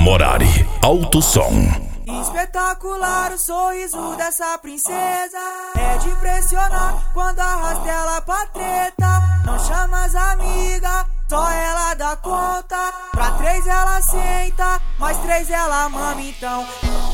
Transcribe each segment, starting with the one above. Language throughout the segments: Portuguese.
Morari, alto som. Espetacular o sorriso dessa princesa, é de impressionar quando arrasta ela pra treta. Não chama as amigas, só ela dá conta. Pra 3 ela senta, mais 3 ela mama então.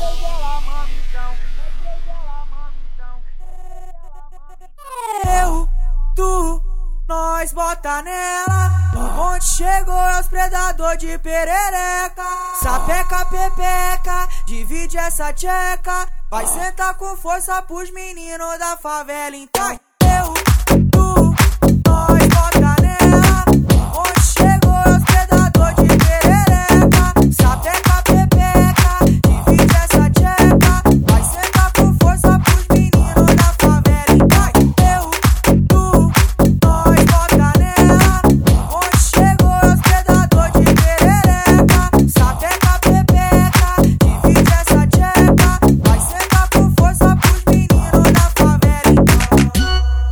Eu, tu, nós bota nela. O bonde chegou, é os predador de perereca. Sapeca, pepeca, divide essa tcheca. Vai sentar com força pros meninos da favela então. Eu, tu, nós bota nela. O bonde chegou, é os predador de perereca. Sapeca, pepeca, divide essa tcheca. Vai sentar com força pros meninos da favela então. Eu, tu, nós bota nela. O bonde chegou, é os predador de perereca. Sapeca, pepeca, divide essa tcheca. Vai sentar com força pros meninos da favela então.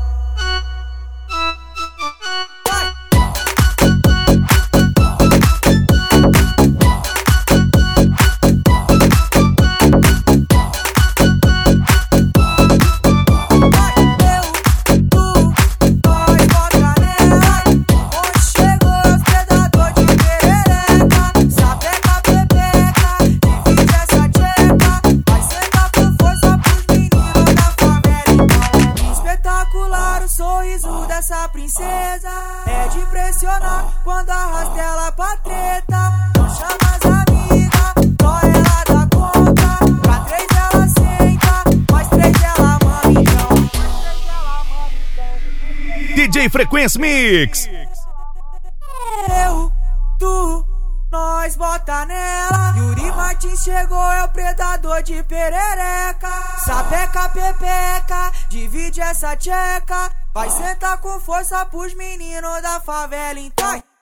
Sorriso dessa princesa é de impressionar quando arrasta ela pra treta. Não chama as amigas, só ela dá conta. Pra 3 ela senta, mais 3 ela mama então. DJ Frequência Mix. Eu, tu, nós bota nela. Yuri Martins chegou, é o predador de perereca. Sapeca, pepeca, divide essa tcheca. Vai sentar com força pros meninos da favela então.